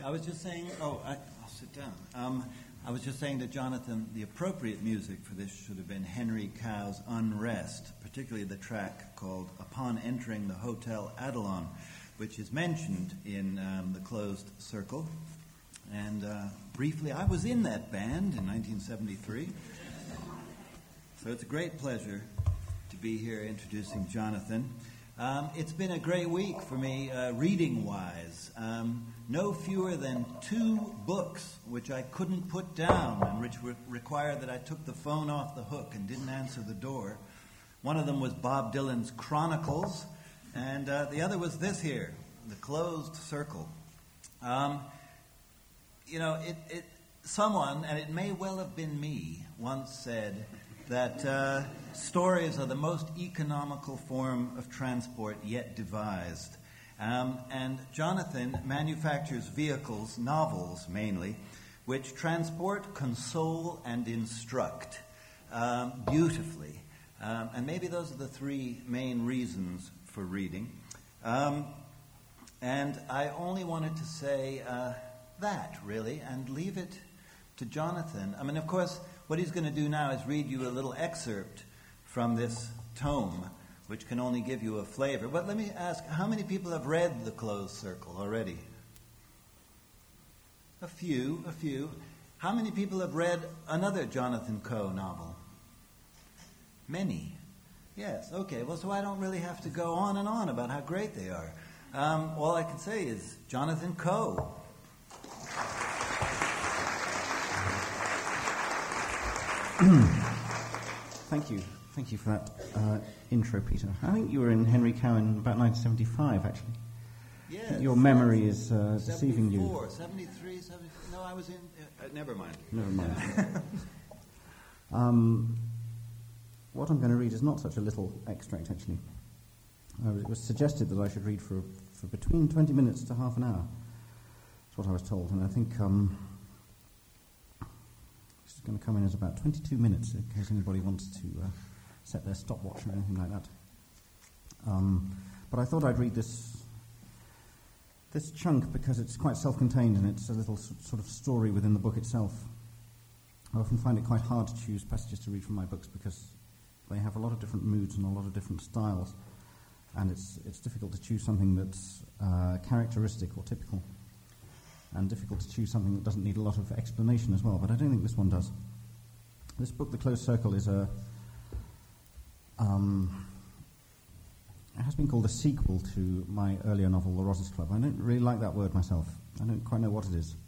I was just saying, I'll sit down. I was just saying to Jonathan, the appropriate music for this should have been Henry Cow's Unrest, particularly the track called Upon Entering the Hotel Adelon, which is mentioned in The Closed Circle. And briefly, I was in that band in 1973. So it's a great pleasure to be here introducing Jonathan. It's been a great week for me, reading-wise. No fewer than 2 books which I couldn't put down and which required that I took the phone off the hook and didn't answer the door. One of them was Bob Dylan's Chronicles, and the other was this here, The Closed Circle. Someone, and it may well have been me, once said that stories are the most economical form of transport yet devised. And Jonathan manufactures vehicles, novels mainly, which transport, console, and instruct beautifully. And maybe those are the 3 main reasons for reading. And I only wanted to say that, really, and leave it to Jonathan. I mean, of course, what he's going to do now is read you a little excerpt from this tome, which can only give you a flavor. But let me ask, how many people have read The Closed Circle already? A few. How many people have read another Jonathan Coe novel? Many. Yes, okay. Well, so I don't really have to go on and on about how great they are. All I can say is Jonathan Coe. Thank you for that intro, Peter. I think you were in Henry Cow in about 1975, actually. Yes. Your memory is deceiving you. 73, 74. No, I was in... never mind. What I'm going to read is not such a little extract, actually. It was suggested that I should read for between 20 minutes to half an hour. That's what I was told, and I think this is going to come in as about 22 minutes, in case anybody wants to set their stopwatch or anything like that. But I thought I'd read this chunk because it's quite self-contained and it's a little sort of story within the book itself. I often find it quite hard to choose passages to read from my books because they have a lot of different moods and a lot of different styles, and it's difficult to choose something that's characteristic or typical, and difficult to choose something that doesn't need a lot of explanation as well, but I don't think this one does. This book, The Closed Circle, is it has been called a sequel to my earlier novel, The Rosses Club. I don't really like that word myself. I don't quite know what it is.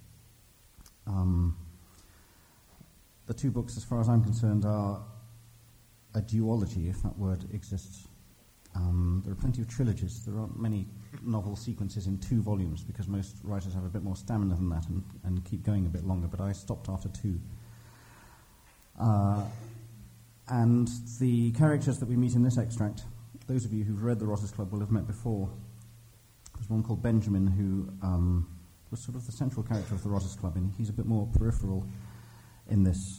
The 2 books, as far as I'm concerned, are a duology, if that word exists. There are plenty of trilogies. There aren't many novel sequences in 2 volumes because most writers have a bit more stamina than that and keep going a bit longer, but I stopped after 2. And the characters that we meet in this extract, those of you who've read The Rosses Club will have met before. There's one called Benjamin who was sort of the central character of The Rosses Club, and he's a bit more peripheral in this,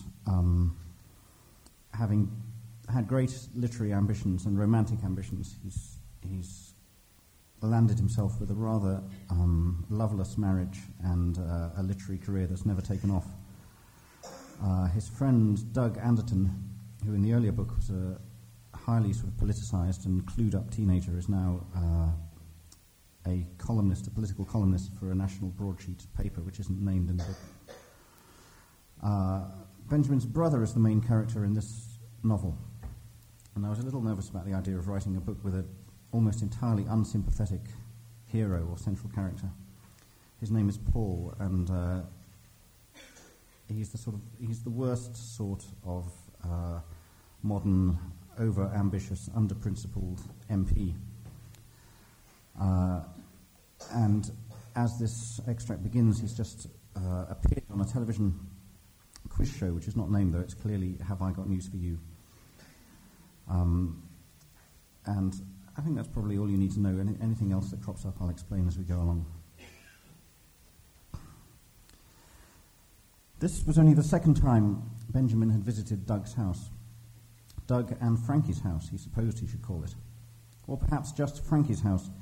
having had great literary ambitions and romantic ambitions. He's landed himself with a rather loveless marriage and a literary career that's never taken off. His friend Doug Anderton, who in the earlier book was a highly sort of politicized and clued-up teenager, is now a political columnist for a national broadsheet paper, which isn't named in the book. Benjamin's brother is the main character in this novel, and I was a little nervous about the idea of writing a book with an almost entirely unsympathetic hero or central character. His name is Paul, and he's the worst sort of modern, over-ambitious, under-principled MP. And as this extract begins, he's just appeared on a television quiz show, which is not named, though it's clearly Have I Got News for You? And I think that's probably all you need to know. Anything else that crops up, I'll explain as we go along. This was only the second time Benjamin had visited Doug's house. Doug and Frankie's house, he supposed he should call it. Or perhaps just Frankie's house,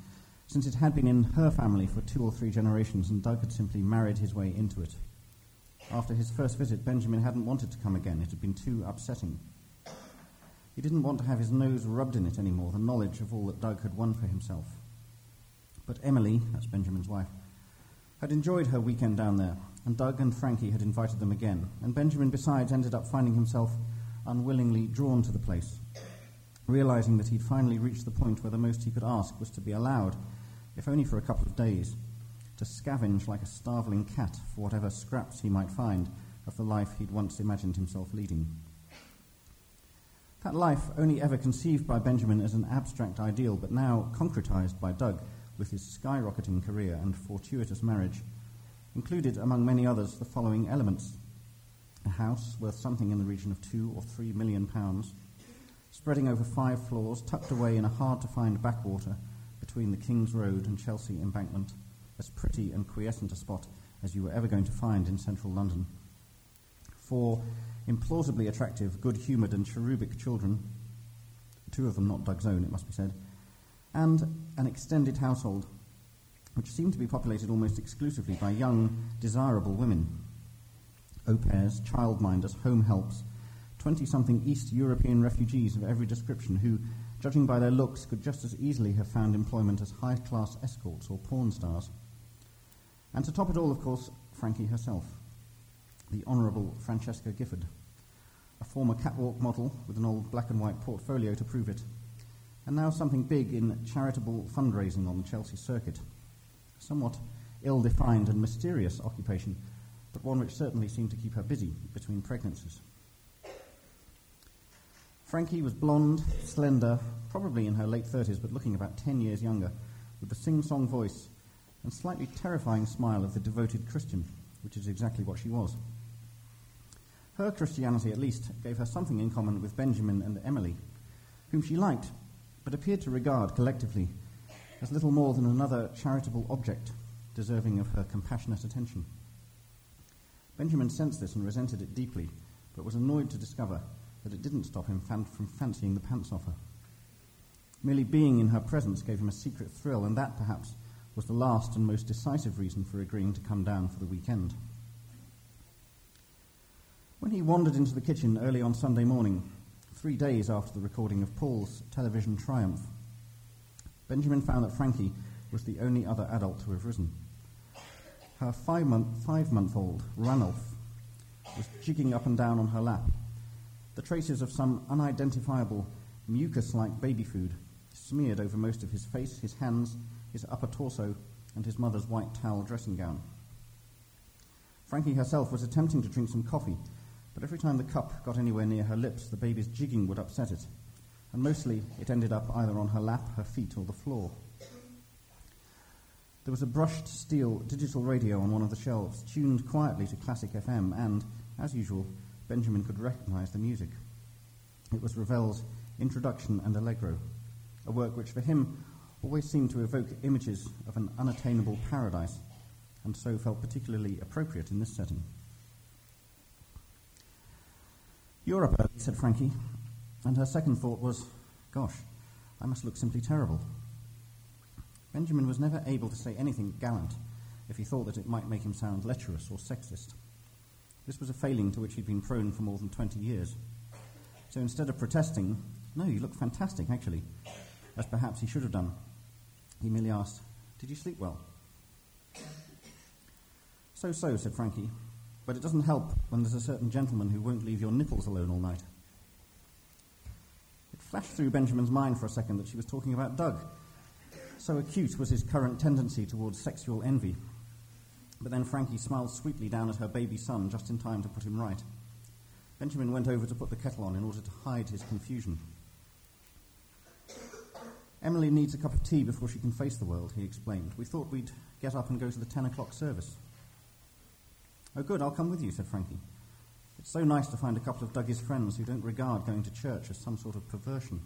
since it had been in her family for 2 or 3 generations and Doug had simply married his way into it. After his first visit, Benjamin hadn't wanted to come again. It had been too upsetting. He didn't want to have his nose rubbed in it anymore, the knowledge of all that Doug had won for himself. But Emily, that's Benjamin's wife, had enjoyed her weekend down there, and Doug and Frankie had invited them again, and Benjamin, besides, ended up finding himself unwillingly drawn to the place, realizing that he'd finally reached the point where the most he could ask was to be allowed, if only for a couple of days, to scavenge like a starveling cat for whatever scraps he might find of the life he'd once imagined himself leading. That life, only ever conceived by Benjamin as an abstract ideal, but now concretized by Doug with his skyrocketing career and fortuitous marriage, included, among many others, the following elements: a house worth something in the region of £2 or £3 million, spreading over 5 floors, tucked away in a hard-to-find backwater between the King's Road and Chelsea Embankment, as pretty and quiescent a spot as you were ever going to find in central London. 4 implausibly attractive, good-humoured and cherubic children, 2 of them not Doug's own, it must be said, and an extended household which seemed to be populated almost exclusively by young, desirable women. Au pairs, childminders, home helps, 20-something East European refugees of every description who, judging by their looks, could just as easily have found employment as high-class escorts or porn stars. And to top it all, of course, Frankie herself, the Honourable Francesca Gifford, a former catwalk model with an old black-and-white portfolio to prove it, and now something big in charitable fundraising on the Chelsea circuit. A somewhat ill-defined and mysterious occupation, but one which certainly seemed to keep her busy between pregnancies. Frankie was blonde, slender, probably in her late 30s, but looking about 10 years younger, with the sing-song voice and slightly terrifying smile of the devoted Christian, which is exactly what she was. Her Christianity, at least, gave her something in common with Benjamin and Emily, whom she liked, but appeared to regard collectively as little more than another charitable object deserving of her compassionate attention. Benjamin sensed this and resented it deeply, but was annoyed to discover that it didn't stop him from fancying the pants off her. Merely being in her presence gave him a secret thrill, and that, perhaps, was the last and most decisive reason for agreeing to come down for the weekend. When he wandered into the kitchen early on Sunday morning, 3 days after the recording of Paul's television triumph, Benjamin found that Frankie was the only other adult to have risen. Her 5-month-old, Ranulph, was jigging up and down on her lap, the traces of some unidentifiable mucus-like baby food smeared over most of his face, his hands, his upper torso, and his mother's white towel dressing gown. Frankie herself was attempting to drink some coffee, but every time the cup got anywhere near her lips, the baby's jigging would upset it, and mostly it ended up either on her lap, her feet, or the floor. There was a brushed steel digital radio on one of the shelves, tuned quietly to Classic FM, and, as usual, Benjamin could recognise the music. It was Ravel's Introduction and Allegro, a work which for him always seemed to evoke images of an unattainable paradise, and so felt particularly appropriate in this setting. "You're up early," said Frankie, and her second thought was, "Gosh, I must look simply terrible." Benjamin was never able to say anything gallant if he thought that it might make him sound lecherous or sexist. This was a failing to which he'd been prone for more than 20 years. So instead of protesting, "No, you look fantastic, actually," as perhaps he should have done, he merely asked, "Did you sleep well?" So, said Frankie, "but it doesn't help when there's a certain gentleman who won't leave your nipples alone all night." It flashed through Benjamin's mind for a second that she was talking about Doug. So acute was his current tendency towards sexual envy. But then Frankie smiled sweetly down at her baby son just in time to put him right. Benjamin went over to put the kettle on in order to hide his confusion. "Emily needs a cup of tea before she can face the world," he explained. "We thought we'd get up and go to the 10 o'clock service." "Oh, good, I'll come with you," said Frankie. "It's so nice to find a couple of Dougie's friends who don't regard going to church as some sort of perversion."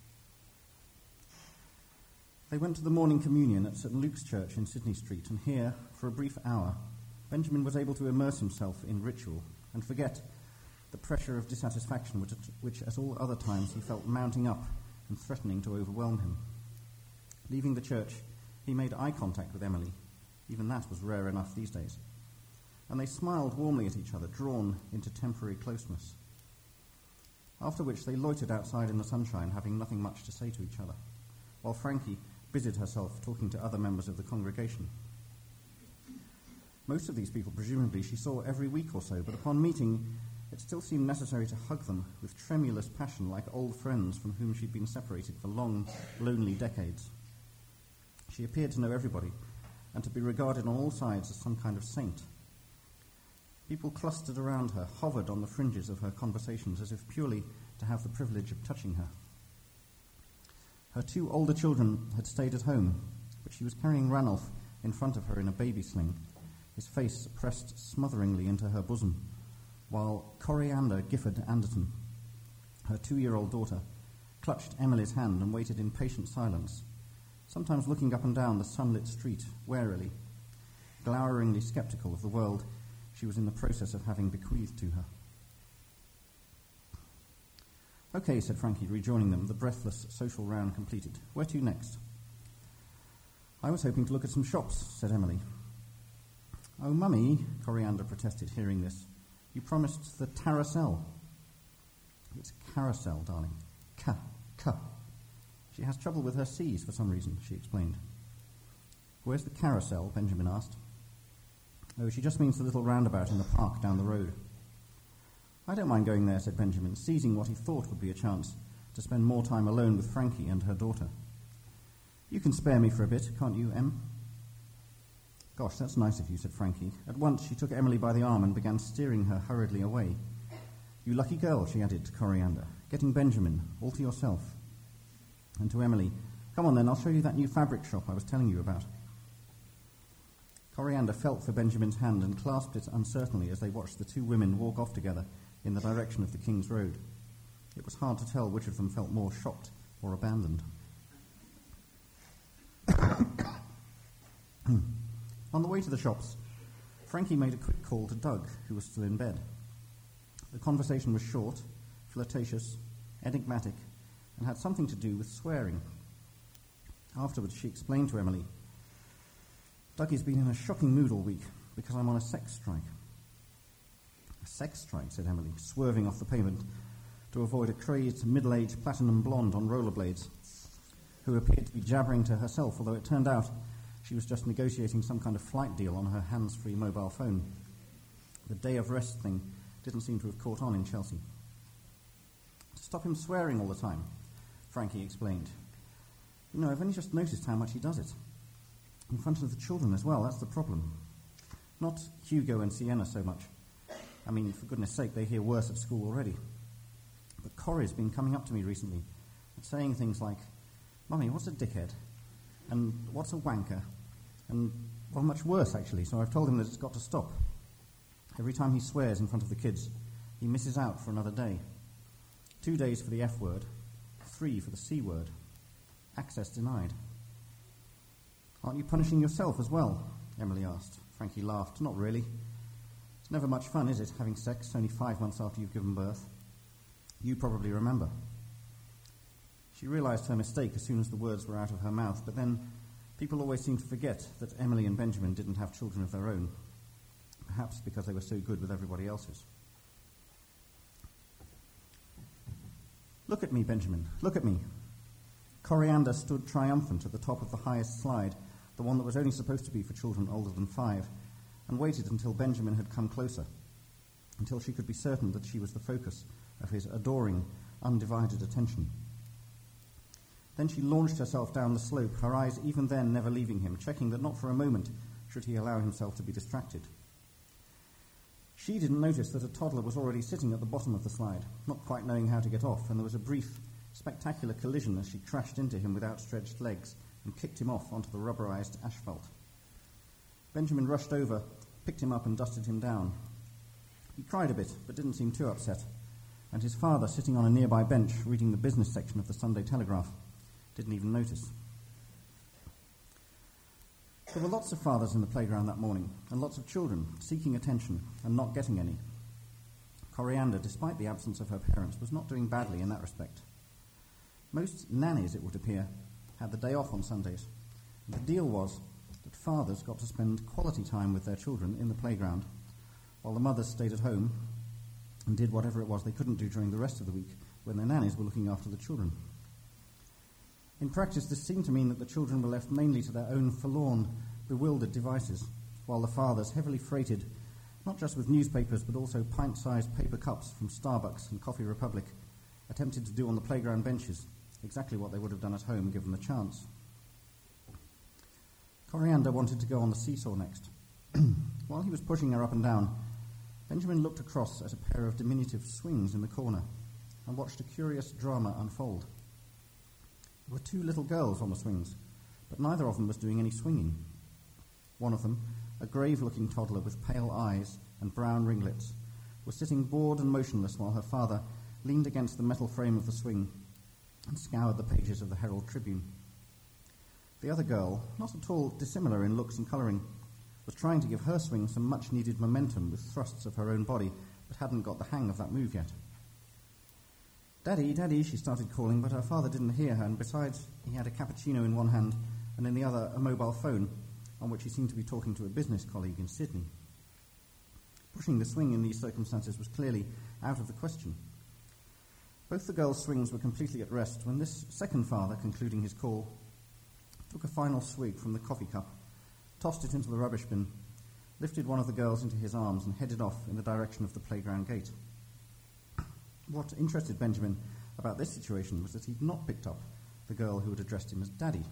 They went to the morning communion at St. Luke's Church in Sydney Street, and here, for a brief hour, Benjamin was able to immerse himself in ritual and forget the pressure of dissatisfaction which at all other times he felt mounting up and threatening to overwhelm him. Leaving the church, He made eye contact with Emily. Even that was rare enough these days. And they smiled warmly at each other, drawn into temporary closeness. After which they loitered outside in the sunshine, having nothing much to say to each other, while Frankie busied herself talking to other members of the congregation. Most of these people, presumably, she saw every week or so, but upon meeting, it still seemed necessary to hug them with tremulous passion like old friends from whom she'd been separated for long, lonely decades. She appeared to know everybody, and to be regarded on all sides as some kind of saint. People clustered around her, hovered on the fringes of her conversations as if purely to have the privilege of touching her. Her 2 older children had stayed at home, but she was carrying Ranulph in front of her in a baby sling, his face pressed smotheringly into her bosom, while Coriander Gifford Anderton, her 2-year-old daughter, clutched Emily's hand and waited in patient silence, sometimes looking up and down the sunlit street warily, gloweringly sceptical of the world she was in the process of having bequeathed to her. "Okay," said Frankie, rejoining them, the breathless social round completed. "Where to next?" "I was hoping to look at some shops," said Emily. "Oh, Mummy," Coriander protested, hearing this. "You promised the Taracel." "It's carousel, darling. Ca. She has trouble with her C's for some reason," she explained. "Where's the carousel?" Benjamin asked. "Oh, she just means the little roundabout in the park down the road." "I don't mind going there," said Benjamin, seizing what he thought would be a chance to spend more time alone with Frankie and her daughter. "You can spare me for a bit, can't you, Em?" "Gosh, that's nice of you," said Frankie. At once she took Emily by the arm and began steering her hurriedly away. "You lucky girl," she added to Coriander, "getting Benjamin all to yourself." And to Emily, "Come on then, I'll show you that new fabric shop I was telling you about." Coriander felt for Benjamin's hand and clasped it uncertainly as they watched the 2 women walk off together in the direction of the King's Road. It was hard to tell which of them felt more shocked or abandoned. On the way to the shops, Frankie made a quick call to Doug, who was still in bed. The conversation was short, flirtatious, enigmatic, and had something to do with swearing. Afterwards, she explained to Emily, "Dougie's been in a shocking mood all week because I'm on a sex strike." "A sex strike?" said Emily, swerving off the pavement to avoid a crazed, middle-aged platinum blonde on rollerblades, who appeared to be jabbering to herself, although it turned out she was just negotiating some kind of flight deal on her hands-free mobile phone. The day of rest thing didn't seem to have caught on in Chelsea. "To stop him swearing all the time," Frankie explained. "You know, I've only just noticed how much he does it. In front of the children as well, that's the problem. Not Hugo and Sienna so much. I mean, for goodness sake, they hear worse at school already. But Corrie's been coming up to me recently and saying things like, 'Mummy, what's a dickhead? And what's a wanker?' And, well, much worse, actually, so I've told him that it's got to stop. Every time he swears in front of the kids, he misses out for another day. 2 days for the F word, 3 for the C word. Access denied." "Aren't you punishing yourself as well?" Emily asked. Frankie laughed. "Not really. It's never much fun, is it, having sex only 5 months after you've given birth? You probably remember." She realised her mistake as soon as the words were out of her mouth, but then people always seemed to forget that Emily and Benjamin didn't have children of their own, perhaps because they were so good with everybody else's. "Look at me, Benjamin, look at me." Coriander stood triumphant at the top of the highest slide, the one that was only supposed to be for children older than 5, and waited until Benjamin had come closer, until she could be certain that she was the focus of his adoring, undivided attention. Then she launched herself down the slope, her eyes even then never leaving him, checking that not for a moment should he allow himself to be distracted. She didn't notice that a toddler was already sitting at the bottom of the slide, not quite knowing how to get off, and there was a brief, spectacular collision as she crashed into him with outstretched legs and kicked him off onto the rubberized asphalt. Benjamin rushed over, picked him up and dusted him down. He cried a bit, but didn't seem too upset, and his father, sitting on a nearby bench reading the business section of the Sunday Telegraph, didn't even notice. There were lots of fathers in the playground that morning, and lots of children seeking attention and not getting any. Coriander, despite the absence of her parents, was not doing badly in that respect. Most nannies, it would appear, had the day off on Sundays, The deal was that fathers got to spend quality time with their children in the playground, while the mothers stayed at home and did whatever it was they couldn't do during the rest of the week when their nannies were looking after the children. In practice, this seemed to mean that the children were left mainly to their own forlorn, bewildered devices, while the fathers, heavily freighted, not just with newspapers but also pint-sized paper cups from Starbucks and Coffee Republic, attempted to do on the playground benches exactly what they would have done at home given the chance. Coriander wanted to go on the seesaw next. While he was pushing her up and down, Benjamin looked across at a pair of diminutive swings in the corner and watched a curious drama unfold. There were two little girls on the swings, but neither of them was doing any swinging. One of them, a grave-looking toddler with pale eyes and brown ringlets, was sitting bored and motionless while her father leaned against the metal frame of the swing and scoured the pages of the Herald Tribune. The other girl, not at all dissimilar in looks and colouring, was trying to give her swing some much-needed momentum with thrusts of her own body, but hadn't got the hang of that move yet. "Daddy, Daddy," she started calling, but her father didn't hear her, and besides, he had a cappuccino in one hand and in the other a mobile phone, on which he seemed to be talking to a business colleague in Sydney. Pushing the swing in these circumstances was clearly out of the question. Both the girls' swings were completely at rest when this second father, concluding his call, took a final swig from the coffee cup, tossed it into the rubbish bin, lifted one of the girls into his arms and headed off in the direction of the playground gate. What interested Benjamin about this situation was that he'd not picked up the girl who had addressed him as Daddy.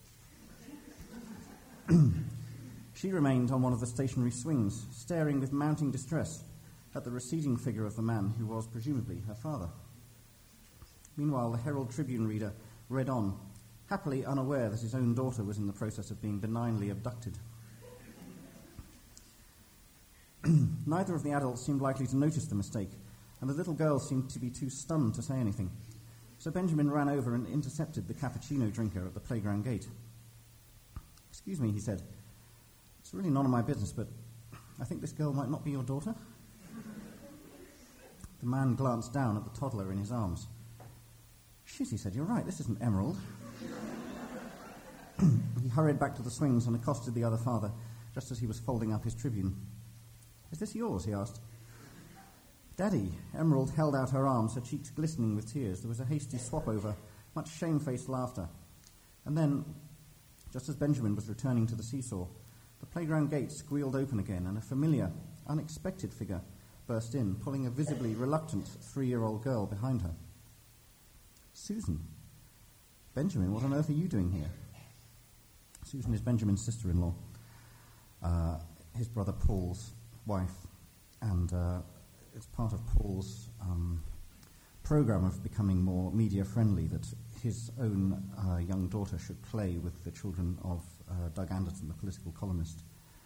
She remained on one of the stationary swings, staring with mounting distress at the receding figure of the man who was presumably her father. Meanwhile, the Herald Tribune reader read on, happily unaware that his own daughter was in the process of being benignly abducted. Neither of the adults seemed likely to notice the mistake, and the little girl seemed to be too stunned to say anything. So Benjamin ran over and intercepted the cappuccino drinker at the playground gate. "Excuse me," he said. "It's really none of my business, but I think this girl might not be your daughter." The man glanced down at the toddler in his arms. "Shit," he said, "you're right, this isn't Emerald." He hurried back to the swings and accosted the other father just as he was folding up his Tribune. "Is this yours?" he asked. "Daddy." Emerald held out her arms, her cheeks glistening with tears. There was a hasty swap-over, much shamefaced laughter. And then, just as Benjamin was returning to the seesaw, the playground gate squealed open again and a familiar, unexpected figure burst in, pulling a visibly reluctant 3-year-old girl behind her. "Susan." "Benjamin, what on earth are you doing here?" Susan is Benjamin's sister-in-law, his brother Paul's wife, and it's part of Paul's program of becoming more media-friendly that his own young daughter should play with the children of Doug Anderton, the political columnist.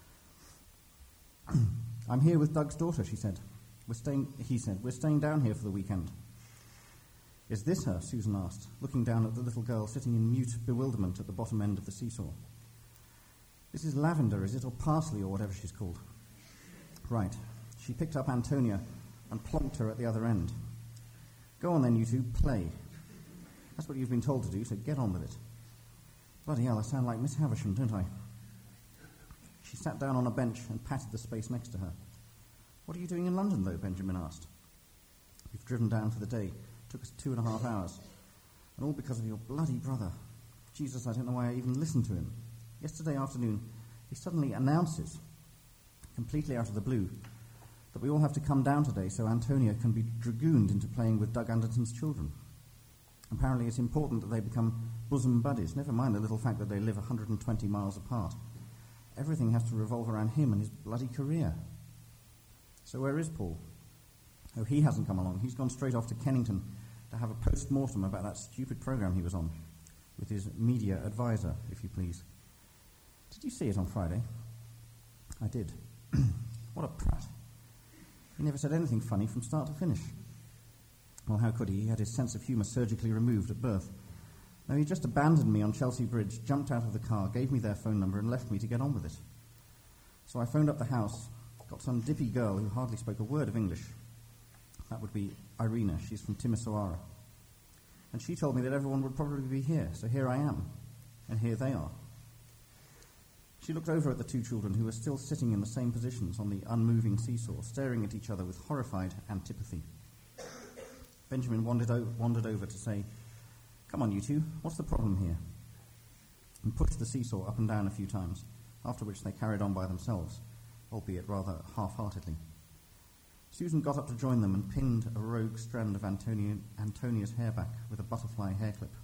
"I'm here with Doug's daughter," he said. We're staying down here for the weekend." "Is this her?" Susan asked, looking down at the little girl sitting in mute bewilderment at the bottom end of the seesaw. "This is Lavender, is it, or Parsley, or whatever she's called?" "Right." She picked up Antonia and plonked her at the other end. "Go on then, you two, play. That's what you've been told to do, so get on with it." "Bloody hell, I sound like Miss Havisham, don't I?" She sat down on a bench and patted the space next to her. "What are you doing in London, though?" Benjamin asked. "We've driven down for the day. Took us 2.5 hours. And all because of your bloody brother. Jesus, I don't know why I even listened to him. Yesterday afternoon, he suddenly announces, completely out of the blue, that we all have to come down today so Antonia can be dragooned into playing with Doug Anderton's children. Apparently it's important that they become bosom buddies, never mind the little fact that they live 120 miles apart. Everything has to revolve around him and his bloody career. So where is Paul? Oh, he hasn't come along. He's gone straight off to Kennington to have a post-mortem about that stupid program he was on, with his media advisor, if you please. Did you see it on Friday? I did. What a prat. He never said anything funny from start to finish. Well, how could he? He had his sense of humour surgically removed at birth. No, he just abandoned me on Chelsea Bridge, jumped out of the car, gave me their phone number and left me to get on with it. So I phoned up the house, got some dippy girl who hardly spoke a word of English. That would be Irina. She's from Timisoara. And she told me that everyone would probably be here, so here I am. And here they are. She looked over at the two children who were still sitting in the same positions on the unmoving seesaw, staring at each other with horrified antipathy. Benjamin wandered over to say, "Come on, you two, what's the problem here?" and pushed the seesaw up and down a few times, after which they carried on by themselves, albeit rather half-heartedly. Susan got up to join them and pinned a rogue strand of Antonia's hair back with a butterfly hair clip.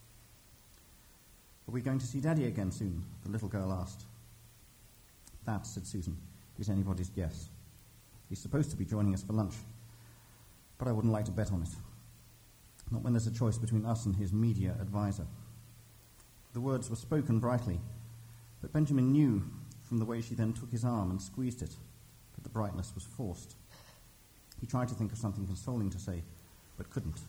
"Are we going to see Daddy again soon?" the little girl asked. "That," said Susan, "is anybody's guess. He's supposed to be joining us for lunch, but I wouldn't like to bet on it. Not when there's a choice between us and his media advisor." The words were spoken brightly, but Benjamin knew from the way she then took his arm and squeezed it that the brightness was forced. He tried to think of something consoling to say, but couldn't.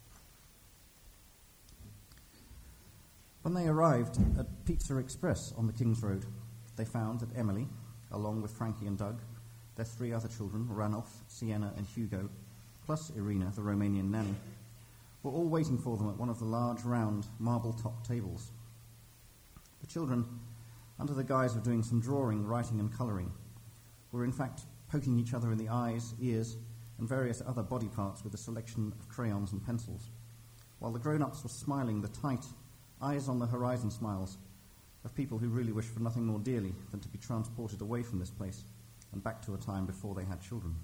When they arrived at Pizza Express on the King's Road, they found that Emily, along with Frankie and Doug, their three other children, Ranulph, Sienna and Hugo, plus Irina, the Romanian nanny, were all waiting for them at one of the large, round, marble-topped tables. The children, under the guise of doing some drawing, writing and colouring, were in fact poking each other in the eyes, ears, and various other body parts with a selection of crayons and pencils, while the grown-ups were smiling the tight, eyes-on-the-horizon smiles of people who really wish for nothing more dearly than to be transported away from this place and back to a time before they had children.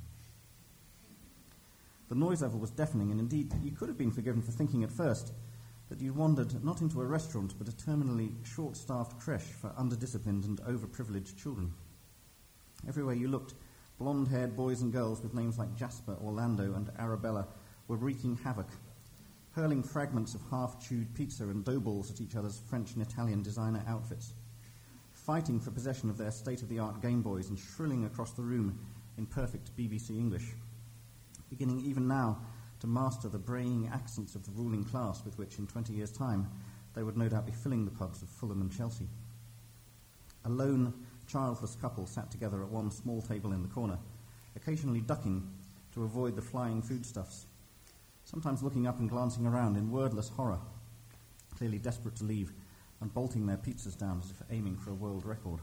The noise level was deafening, and indeed you could have been forgiven for thinking at first that you wandered not into a restaurant but a terminally short-staffed creche for underdisciplined and overprivileged children. Everywhere you looked, blonde-haired boys and girls with names like Jasper, Orlando and Arabella were wreaking havoc, hurling fragments of half-chewed pizza and dough balls at each other's French and Italian designer outfits, fighting for possession of their state-of-the-art Game Boys and shrilling across the room in perfect BBC English, beginning even now to master the braying accents of the ruling class with which, in 20 years' time, they would no doubt be filling the pubs of Fulham and Chelsea. A lone, childless couple sat together at one small table in the corner, occasionally ducking to avoid the flying foodstuffs, sometimes looking up and glancing around in wordless horror, clearly desperate to leave, and bolting their pizzas down as if aiming for a world record.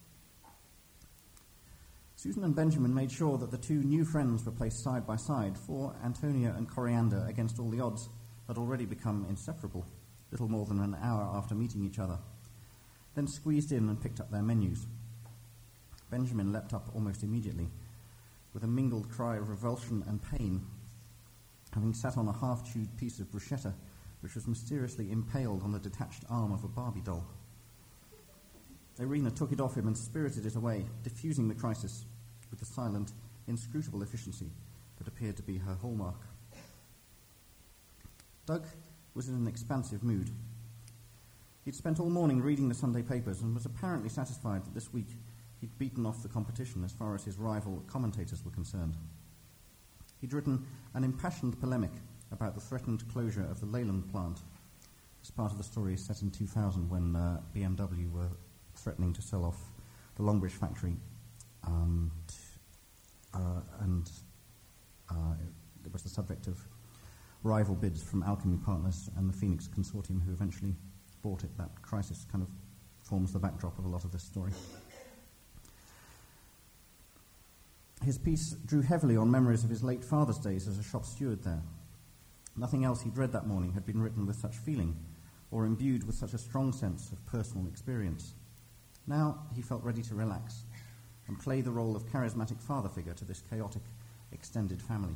Susan and Benjamin made sure that the two new friends were placed side by side, for Antonia and Coriander, against all the odds, had already become inseparable, little more than an hour after meeting each other, then squeezed in and picked up their menus. Benjamin leapt up almost immediately, with a mingled cry of revulsion and pain, having sat on a half-chewed piece of bruschetta which was mysteriously impaled on the detached arm of a Barbie doll. Irina took it off him and spirited it away, diffusing the crisis with the silent, inscrutable efficiency that appeared to be her hallmark. Doug was in an expansive mood. He'd spent all morning reading the Sunday papers and was apparently satisfied that this week he'd beaten off the competition as far as his rival commentators were concerned. He'd written an impassioned polemic about the threatened closure of the Leyland plant. This part of the story is set in 2000 when BMW were threatening to sell off the Longbridge factory, and it was the subject of rival bids from Alchemy Partners and the Phoenix Consortium, who eventually bought it. That crisis kind of forms the backdrop of a lot of this story. His piece drew heavily on memories of his late father's days as a shop steward there. Nothing else he'd read that morning had been written with such feeling or imbued with such a strong sense of personal experience. Now he felt ready to relax and play the role of charismatic father figure to this chaotic, extended family.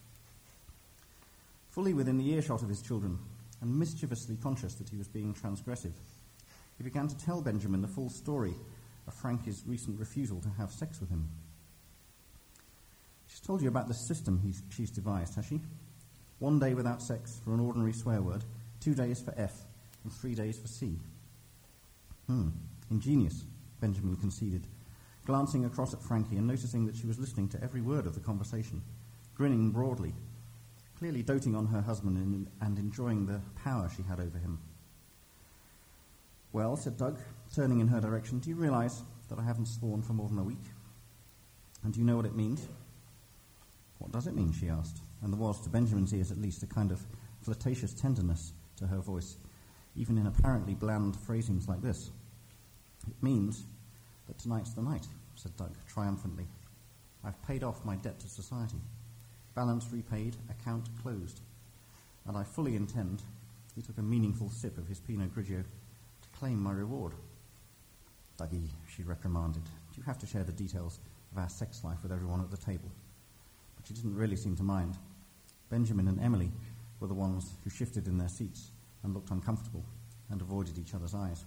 Fully within the earshot of his children, and mischievously conscious that he was being transgressive, he began to tell Benjamin the full story of Frankie's recent refusal to have sex with him. She's told you about the system she's devised, has she? 1 day without sex for an ordinary swear word, 2 days for F, and 3 days for C. Ingenious, Benjamin conceded, glancing across at Frankie and noticing that she was listening to every word of the conversation, grinning broadly, clearly doting on her husband and enjoying the power she had over him. "Well," said Doug, turning in her direction, "do you realise that I haven't sworn for more than a week? And do you know what it means?" "What does it mean?" she asked, and there was, to Benjamin's ears at least, a kind of flirtatious tenderness to her voice, even in apparently bland phrasings like this. "It means But tonight's the night, said Doug triumphantly. I've paid off my debt to society. Balance repaid, account closed. And I fully intend, he took a meaningful sip of his Pinot Grigio, to claim my reward. Dougie, she reprimanded, do you have to share the details of our sex life with everyone at the table? But she didn't really seem to mind. Benjamin and Emily were the ones who shifted in their seats and looked uncomfortable and avoided each other's eyes.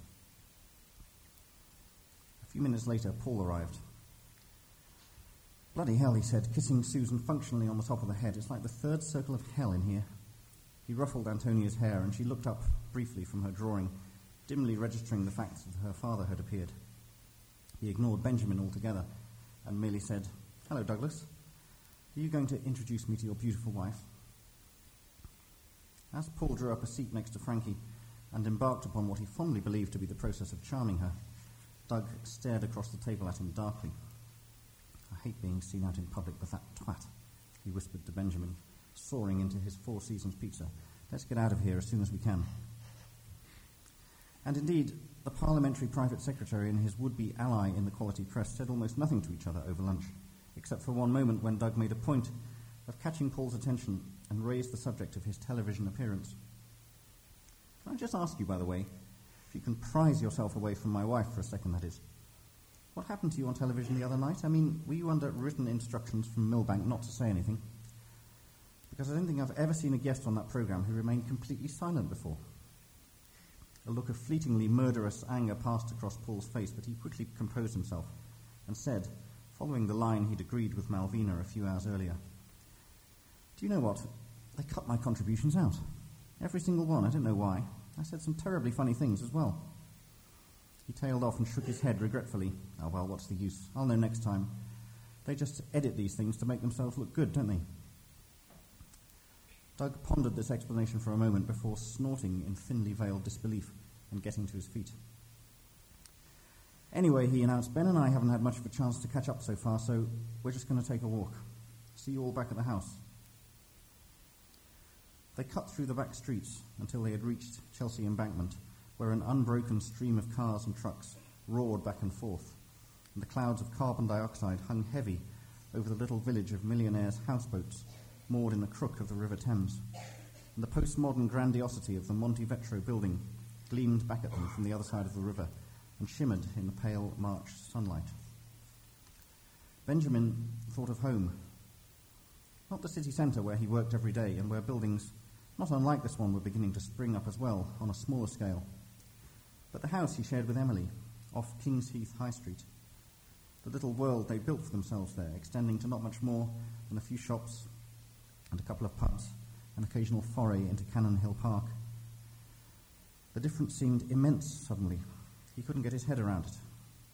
A few minutes later, Paul arrived. Bloody hell, he said, kissing Susan functionally on the top of the head. It's like the third circle of hell in here. He ruffled Antonia's hair, and she looked up briefly from her drawing, dimly registering the fact that her father had appeared. He ignored Benjamin altogether and merely said, Hello, Douglas. Are you going to introduce me to your beautiful wife? As Paul drew up a seat next to Frankie and embarked upon what he fondly believed to be the process of charming her, Doug stared across the table at him darkly. I hate being seen out in public with that twat, he whispered to Benjamin, soaring into his Four Seasons pizza. Let's get out of here as soon as we can. And indeed, the parliamentary private secretary and his would-be ally in the quality press said almost nothing to each other over lunch, except for one moment when Doug made a point of catching Paul's attention and raised the subject of his television appearance. Can I just ask you, by the way, if you can prise yourself away from my wife for a second, that is, what happened to you on television the other night? I mean, were you under written instructions from Milbank not to say anything? Because I don't think I've ever seen a guest on that programme who remained completely silent before. A look of fleetingly murderous anger passed across Paul's face, but he quickly composed himself and said, following the line he'd agreed with Malvina a few hours earlier, Do you know what? They cut my contributions out. Every single one. I don't know why. I said some terribly funny things as well. He tailed off and shook his head regretfully. Oh, well, what's the use? I'll know next time. They just edit these things to make themselves look good, don't they? Doug pondered this explanation for a moment before snorting in thinly veiled disbelief and getting to his feet. Anyway, he announced, Ben and I haven't had much of a chance to catch up so far, so we're just going to take a walk. See you all back at the house. They cut through the back streets until they had reached Chelsea Embankment, where an unbroken stream of cars and trucks roared back and forth, and the clouds of carbon dioxide hung heavy over the little village of millionaires' houseboats moored in the crook of the River Thames, and the postmodern grandiosity of the Monte Vetro building gleamed back at them from the other side of the river and shimmered in the pale March sunlight. Benjamin thought of home, not the city centre where he worked every day and where buildings not unlike this one were beginning to spring up as well on a smaller scale, but the house he shared with Emily off King's Heath High Street, the little world they built for themselves there, extending to not much more than a few shops and a couple of pubs, an occasional foray into Cannon Hill Park. The difference seemed immense suddenly. He couldn't get his head around it.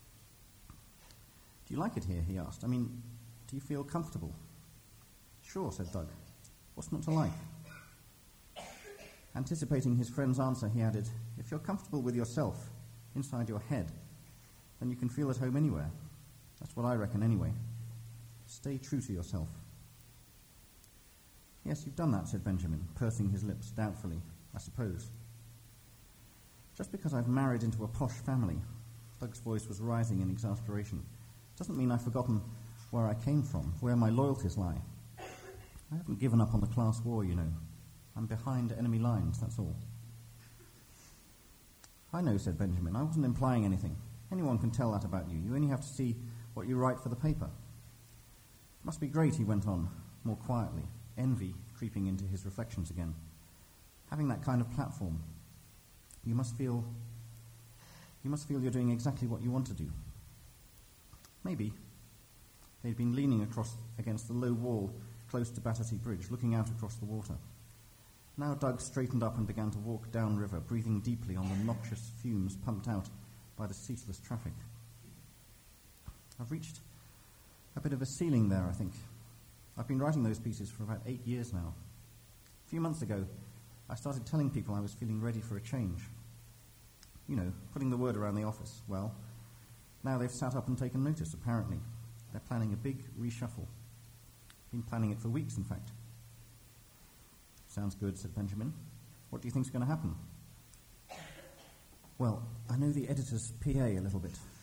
Do you like it here? He asked. I mean, do you feel comfortable? Sure, said Doug. What's not to like? Anticipating his friend's answer, he added, if you're comfortable with yourself, inside your head, then you can feel at home anywhere. That's what I reckon anyway. Stay true to yourself. Yes, you've done that, said Benjamin, pursing his lips doubtfully, I suppose. Just because I've married into a posh family, Doug's voice was rising in exasperation, doesn't mean I've forgotten where I came from, where my loyalties lie. I haven't given up on the class war, you know. I'm behind enemy lines, that's all. I know, said Benjamin. I wasn't implying anything. Anyone can tell that about you. You only have to see what you write for the paper. It must be great, he went on, more quietly, envy creeping into his reflections again. Having that kind of platform, you must feel you're doing exactly what you want to do. Maybe. They'd been leaning against the low wall close to Battersea Bridge, looking out across the water. Now Doug straightened up and began to walk downriver, breathing deeply on the noxious fumes pumped out by the ceaseless traffic. I've reached a bit of a ceiling there, I think. I've been writing those pieces for about 8 years now. A few months ago, I started telling people I was feeling ready for a change. You know, putting the word around the office. Well, now they've sat up and taken notice, apparently. They're planning a big reshuffle. Been planning it for weeks, in fact. Sounds good, said Benjamin. What do you think's going to happen? Well, I know the editor's PA a little bit.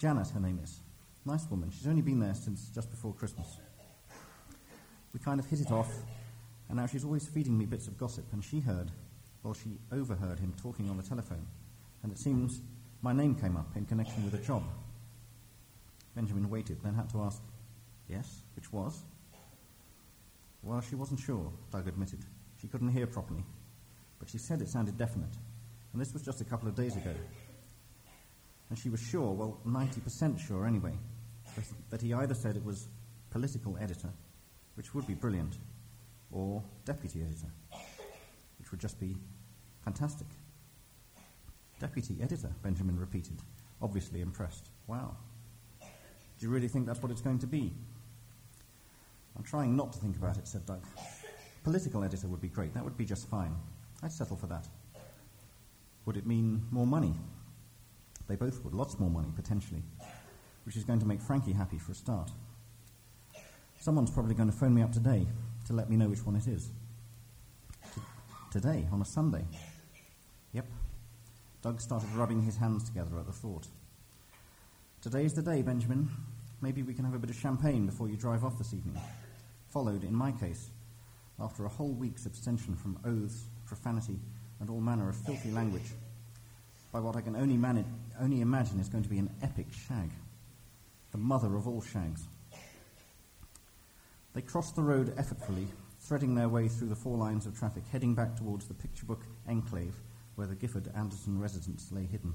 Janet, her name is. Nice woman. She's only been there since just before Christmas. We kind of hit it off, and now she's always feeding me bits of gossip, and she overheard him talking on the telephone, and it seems my name came up in connection with a job. Benjamin waited, then had to ask, "Yes, which was?" Well, she wasn't sure, Doug admitted. She couldn't hear properly, but she said it sounded definite, and this was just a couple of days ago. And she was sure, well, 90% sure anyway, that he either said it was political editor, which would be brilliant, or deputy editor, which would just be fantastic. Deputy editor, Benjamin repeated, obviously impressed. Wow. Do you really think that's what it's going to be? I'm trying not to think about it, said Doug. Political editor would be great. That would be just fine. I'd settle for that. Would it mean more money? They both would. Lots more money, potentially, which is going to make Frankie happy for a start. Someone's probably going to phone me up today to let me know which one it is. Today, on a Sunday? Yep. Doug started rubbing his hands together at the thought. Today's the day, Benjamin. Maybe we can have a bit of champagne before you drive off this evening. Followed, in my case, after a whole week's abstention from oaths, profanity, and all manner of filthy language, by what I can only imagine is going to be an epic shag. The mother of all shags. They crossed the road effortfully, threading their way through the 4 lines of traffic, heading back towards the picture book enclave where the Gifford Anderson residence lay hidden.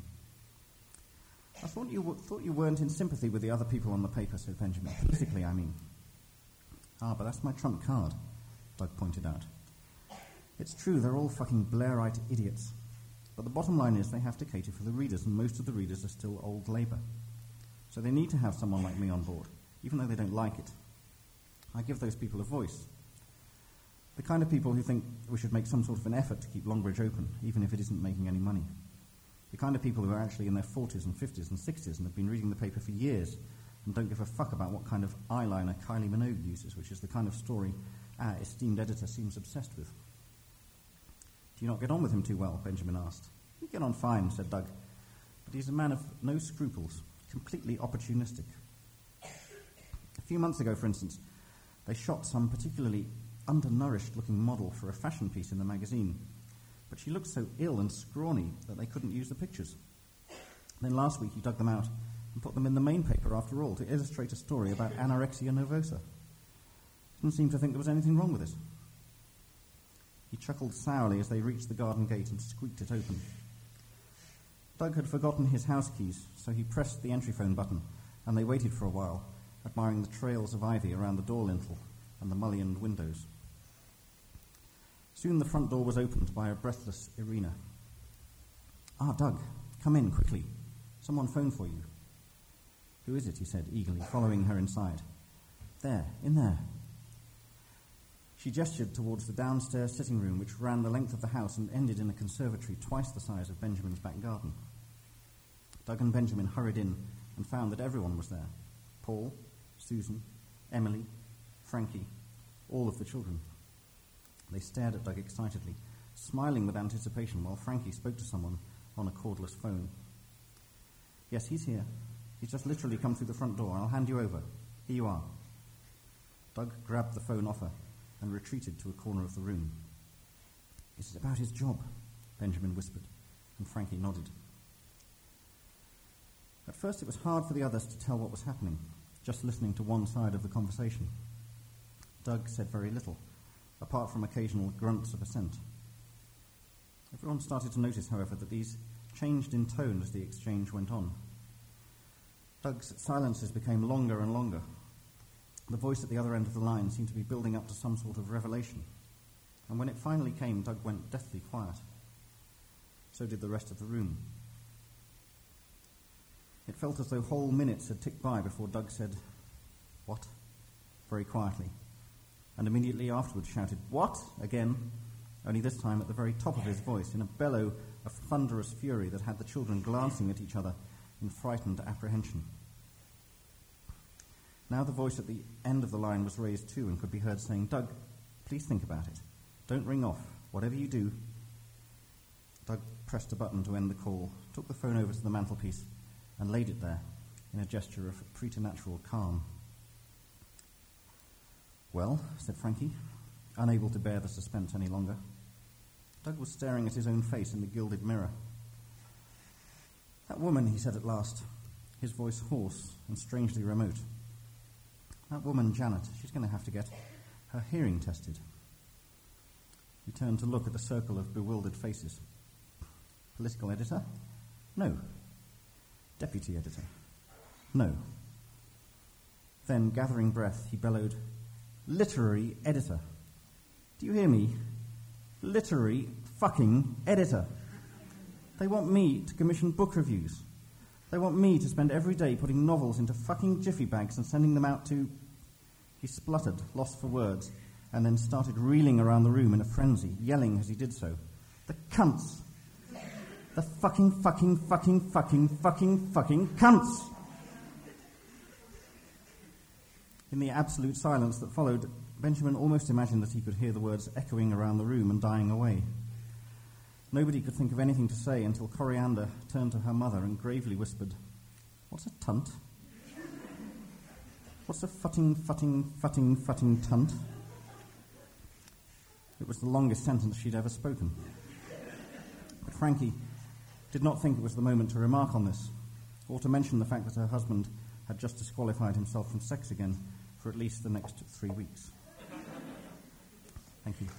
I thought you weren't in sympathy with the other people on the paper, said Benjamin. Politically, I mean. Ah, but that's my trump card, Doug pointed out. It's true, they're all fucking Blairite idiots. But the bottom line is they have to cater for the readers, and most of the readers are still old Labour. So they need to have someone like me on board, even though they don't like it. I give those people a voice. The kind of people who think we should make some sort of an effort to keep Longbridge open, even if it isn't making any money. The kind of people who are actually in their 40s and 50s and 60s and have been reading the paper for years and don't give a fuck about what kind of eyeliner Kylie Minogue uses, which is the kind of story our esteemed editor seems obsessed with. Do you not get on with him too well? Benjamin asked. We get on fine, said Doug, but he's a man of no scruples, completely opportunistic. A few months ago, for instance, they shot some particularly undernourished-looking model for a fashion piece in the magazine, but she looked so ill and scrawny that they couldn't use the pictures. Then last week he dug them out and put them in the main paper after all to illustrate a story about anorexia nervosa. Didn't seem to think there was anything wrong with it. He chuckled sourly as they reached the garden gate and squeaked it open. Doug had forgotten his house keys, so he pressed the entry phone button, and they waited for a while, admiring the trails of ivy around the door lintel and the mullioned windows. Soon the front door was opened by a breathless Irina. "Ah, Doug, come in, quickly. Someone phoned for you." "Who is it?" he said eagerly, following her inside. "There, in there." She gestured towards the downstairs sitting room, which ran the length of the house and ended in a conservatory twice the size of Benjamin's back garden. Doug and Benjamin hurried in and found that everyone was there. Paul, Susan, Emily, Frankie, all of the children. They stared at Doug excitedly, smiling with anticipation while Frankie spoke to someone on a cordless phone. "Yes, he's here. He's just literally come through the front door. I'll hand you over. Here you are." Doug grabbed the phone off her and retreated to a corner of the room. "Is it about his job?" Benjamin whispered, and Frankie nodded. At first it was hard for the others to tell what was happening, just listening to one side of the conversation. Doug said very little, apart from occasional grunts of assent. Everyone started to notice, however, that these changed in tone as the exchange went on. Doug's silences became longer and longer. The voice at the other end of the line seemed to be building up to some sort of revelation, and when it finally came, Doug went deathly quiet. So did the rest of the room. It felt as though whole minutes had ticked by before Doug said, "What?" very quietly, and immediately afterwards shouted, "What?" again, only this time at the very top of his voice, in a bellow of thunderous fury that had the children glancing at each other in frightened apprehension. Now the voice at the end of the line was raised too and could be heard saying, "Doug, please think about it. Don't ring off. Whatever you do." Doug pressed a button to end the call, took the phone over to the mantelpiece and laid it there in a gesture of preternatural calm. "Well," said Frankie, unable to bear the suspense any longer. Doug was staring at his own face in the gilded mirror. "That woman," he said at last, his voice hoarse and strangely remote. "That woman, Janet, she's going to have to get her hearing tested." He turned to look at the circle of bewildered faces. "Political editor? No. Deputy editor? No." Then, gathering breath, he bellowed, "Literary editor. Do you hear me? Literary fucking editor. They want me to commission book reviews. They want me to spend every day putting novels into fucking jiffy bags and sending them out to..." He spluttered, lost for words, and then started reeling around the room in a frenzy, yelling as he did so, "The cunts! The fucking cunts!" In the absolute silence that followed, Benjamin almost imagined that he could hear the words echoing around the room and dying away. Nobody could think of anything to say until Coriander turned to her mother and gravely whispered, "What's a tunt? What's a futting tunt?" It was the longest sentence she'd ever spoken. But Frankie did not think it was the moment to remark on this, or to mention the fact that her husband had just disqualified himself from sex again for at least the next 3 weeks. Thank you.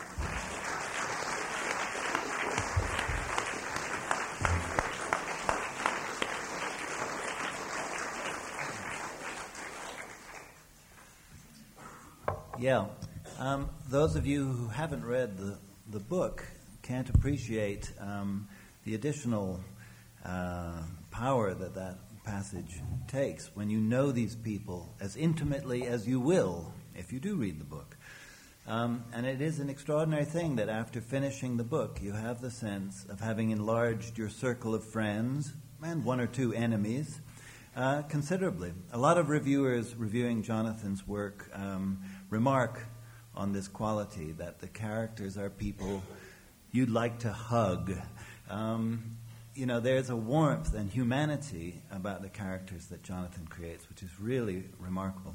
Yeah. Those of you who haven't read the book can't appreciate the additional power that passage takes when you know these people as intimately as you will if you do read the book. And it is an extraordinary thing that after finishing the book, you have the sense of having enlarged your circle of friends and 1 or 2 enemies considerably. A lot of reviewers reviewing Jonathan's work remark on this quality, that the characters are people you'd like to hug. There's a warmth and humanity about the characters that Jonathan creates, which is really remarkable.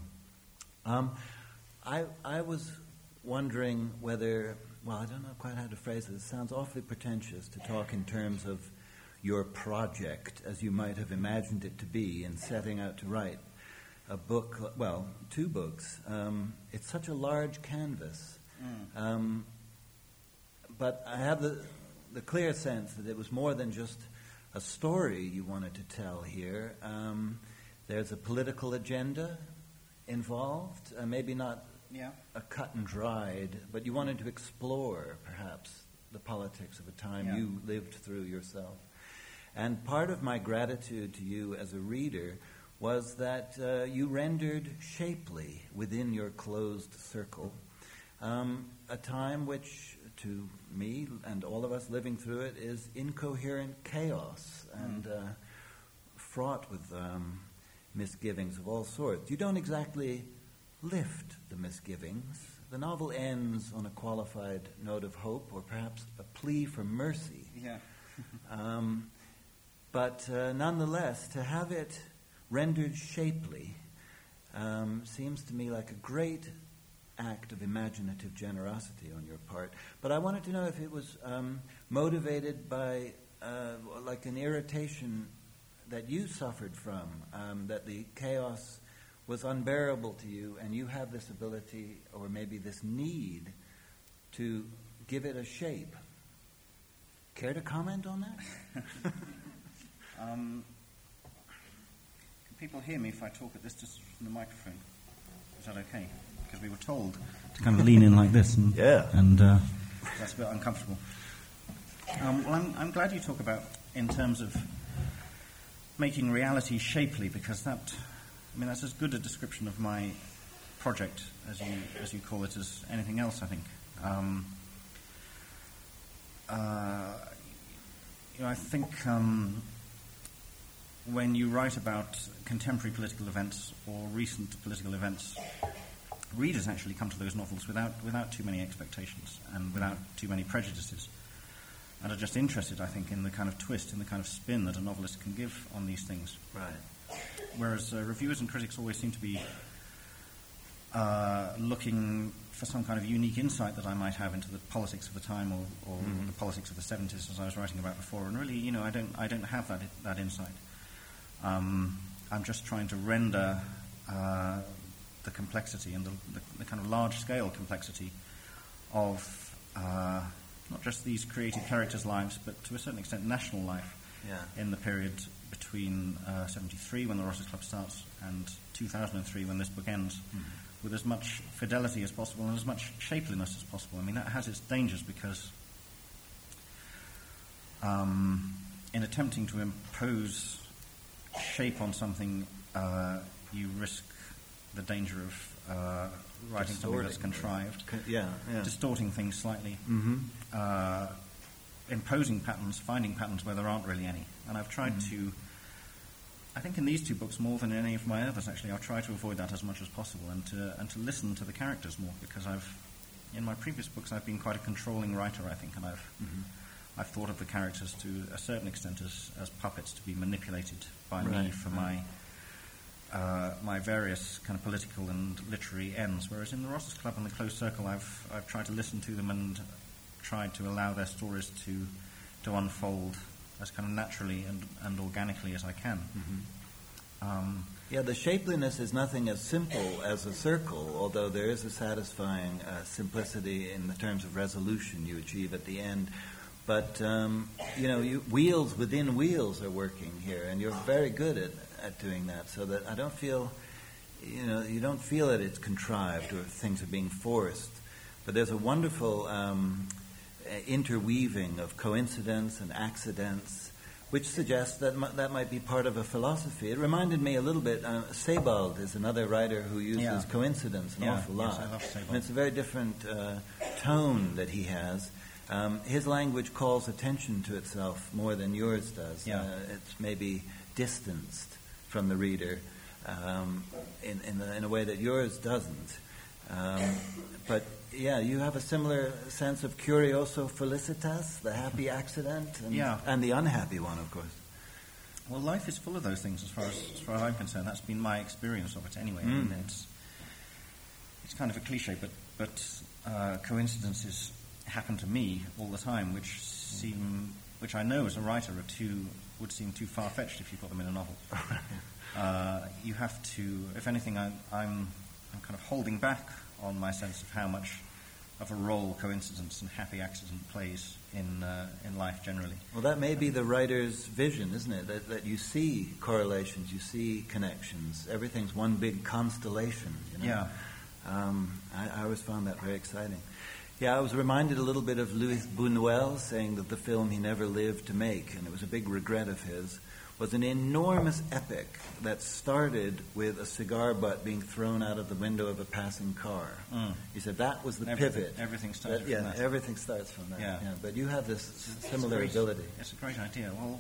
I was wondering whether, I don't know quite how to phrase it. It sounds awfully pretentious to talk in terms of your project, as you might have imagined it to be in setting out to write a book, 2 books. It's such a large canvas. But I have the clear sense that it was more than just a story you wanted to tell here. There's a political agenda involved, maybe not a cut and dried, but you wanted to explore, perhaps, the politics of a time you lived through yourself. And part of my gratitude to you as a reader was that you rendered shapely within your closed circle a time which, to me and all of us living through it, is incoherent chaos and fraught with misgivings of all sorts. You don't exactly lift the misgivings. The novel ends on a qualified note of hope, or perhaps a plea for mercy. Yeah. But nonetheless, to have it rendered shapely seems to me like a great act of imaginative generosity on your part. But I wanted to know if it was motivated by like an irritation that you suffered from, that the chaos was unbearable to you, and you have this ability, or maybe this need, to give it a shape. Care to comment on that? Can people hear me if I talk at this distance from the microphone? Is that okay? Because we were told to kind of lean in like this, and that's a bit uncomfortable. I'm glad you talk about in terms of making reality shapely, because that's as good a description of my project, as you call it, as anything else, I think. I think when you write about contemporary political events or recent political events, readers actually come to those novels without too many expectations and without too many prejudices, and are just interested, I think, in the kind of twist, in the kind of spin that a novelist can give on these things. Right. whereas reviewers and critics always seem to be looking for some kind of unique insight that I might have into the politics of the time or the politics of the 70s, as I was writing about before. And really, I don't have that insight. I'm just trying to render the complexity and the kind of large-scale complexity of not just these creative characters' lives, but to a certain extent national life in the period between 73, when the Rotters Club starts, and 2003, when this book ends, with as much fidelity as possible and as much shapeliness as possible. I mean, that has its dangers because in attempting to impose shape on something, you risk the danger of writing something that's contrived, distorting things slightly, imposing patterns, finding patterns where there aren't really any. And I've tried to, I think in these two books more than in any of my others, actually, I'll try to avoid that as much as possible and to listen to the characters more, because in my previous books I've been quite a controlling writer, I think, and I've thought of the characters to a certain extent as puppets to be manipulated by me for my various kind of political and literary ends, whereas in the Rotters Club and the Closed Circle I've tried to listen to them and tried to allow their stories to unfold as kind of naturally and organically as I can. The shapeliness is nothing as simple as a circle, although there is a satisfying simplicity in the terms of resolution you achieve at the end. But, wheels within wheels are working here, and you're very good at doing that, so that I don't feel, you don't feel that it's contrived or things are being forced. But there's a wonderful interweaving of coincidence and accidents, which suggests that that might be part of a philosophy. It reminded me a little bit, Sebald is another writer who uses coincidence an awful lot. Yes, I love Sebald. And it's a very different tone that he has. His language calls attention to itself more than yours does. It's maybe distanced from the reader in a way that yours doesn't. But you have a similar sense of curioso felicitas, the happy accident, and the unhappy one, of course. Well, life is full of those things, as far as I'm concerned. That's been my experience of it, anyway. I mean, it's kind of a cliche, but coincidences happen to me all the time, which I know as a writer would seem too far-fetched if you put them in a novel. You have to, if anything, I'm kind of holding back on my sense of how much of a role coincidence and happy accident plays in life generally. Well, that may be the writer's vision, isn't it? That you see correlations, you see connections. Everything's one big constellation. Yeah. I always found that very exciting. I was reminded a little bit of Louis Buñuel saying that the film he never lived to make, and it was a big regret of his, was an enormous epic that started with a cigar butt being thrown out of the window of a passing car. He said that was the pivot. Everything starts from that. Everything starts from that. But you have this similar ability. It's a great idea. Well,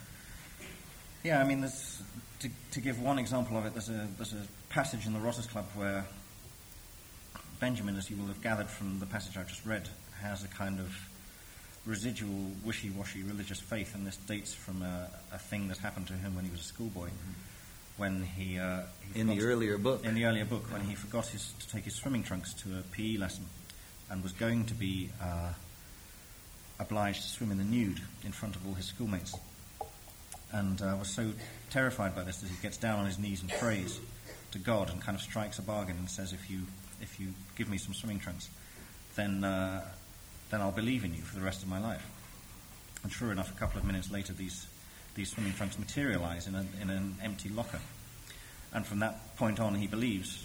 I mean, to give one example of it, there's a passage in the Rotters Club where Benjamin, as you will have gathered from the passage I just read, has a kind of residual wishy-washy religious faith, and this dates from a thing that happened to him when he was a schoolboy, when he in the earlier book, when he forgot to take his swimming trunks to a PE lesson, and was going to be obliged to swim in the nude in front of all his schoolmates, and was so terrified by this that he gets down on his knees and prays to God and kind of strikes a bargain and says, if you give me some swimming trunks, then I'll believe in you for the rest of my life. And sure enough, a couple of minutes later, these swimming trunks materialize in an empty locker. And from that point on, he believes.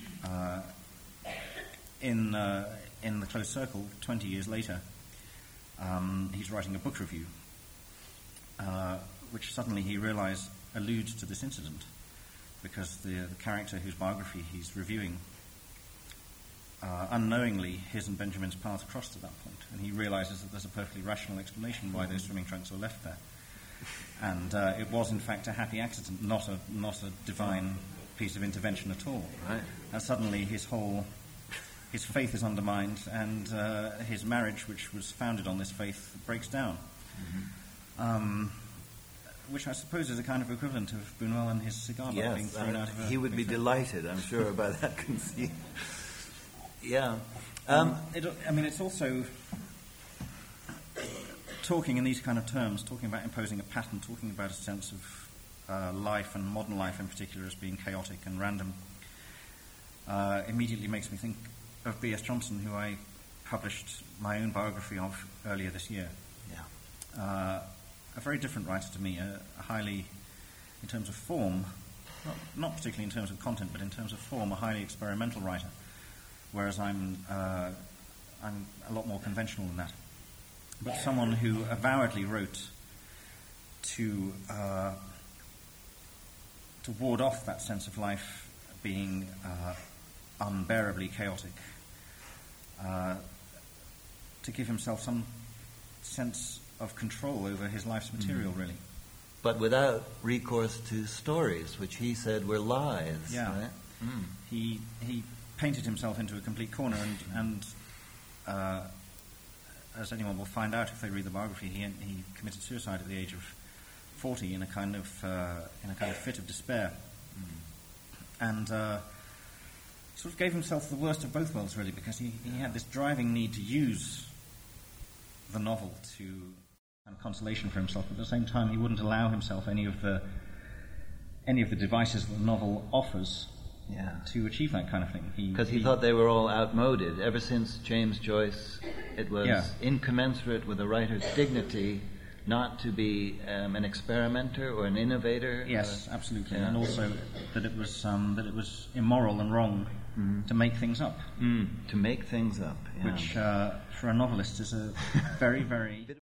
In the Closed Circle, 20 years later, he's writing a book review, which suddenly he realized alludes to this incident, because the character whose biography he's reviewing, unknowingly, his and Benjamin's paths crossed at that point, and he realizes that there's a perfectly rational explanation why those swimming trunks were left there. And it was, in fact, a happy accident, not a divine piece of intervention at all. Right. And suddenly his faith is undermined, and his marriage, which was founded on this faith, breaks down. which I suppose is a kind of equivalent of Buñuel and his cigar butt being thrown out of a... He would be delighted, I'm sure, about that conceit. Yeah. It's also talking in these kind of terms, talking about imposing a pattern, talking about a sense of life, and modern life in particular, as being chaotic and random, immediately makes me think of B.S. Johnson, who I published my own biography of earlier this year. Yeah. A very different writer to me, a highly, in terms of form, not particularly in terms of content, but in terms of form, a highly experimental writer, whereas I'm a lot more conventional than that. But someone who avowedly wrote to ward off that sense of life being unbearably chaotic, to give himself some sense of control over his life's material, really. But without recourse to stories, which he said were lies. Yeah. Right? Mm. He painted himself into a complete corner, and as anyone will find out if they read the biography, he committed suicide at the age of 40 in a kind of fit of despair, and sort of gave himself the worst of both worlds, really, because he had this driving need to use the novel to find consolation for himself, but at the same time he wouldn't allow himself any of the devices that the novel offers to achieve that kind of thing. Because he thought they were all outmoded. Ever since James Joyce, it was incommensurate with a writer's dignity not to be an experimenter or an innovator. Yes, absolutely, and also that it was immoral and wrong to make things up. To make things up, which for a novelist is a very, very